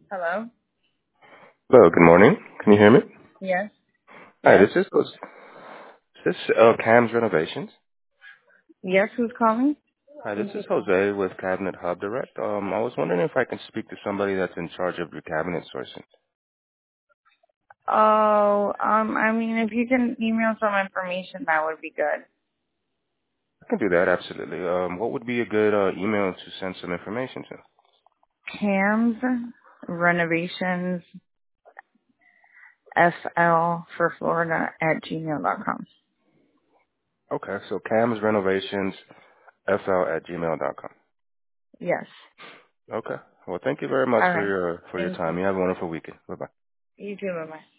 Hello? Hello, good morning. Can you hear me? Yes. Hi, Yes. this Cam's Renovations. Yes, who's calling? Hi, this is Jose with Cabinet Hub Direct. I was wondering if I can speak to somebody that's in charge of your cabinet sourcing. Oh, I mean, if you can email some information, that would be good. I can do that, absolutely. What would be a good email to send some information to? Cam's Renovations FL for Florida at gmail.com. Okay, so Cam's Renovations FL@gmail.com. Yes. Okay. Well, thank you very much All for right. your Thank you. time. You have a wonderful weekend. Bye bye. You too. Bye-bye.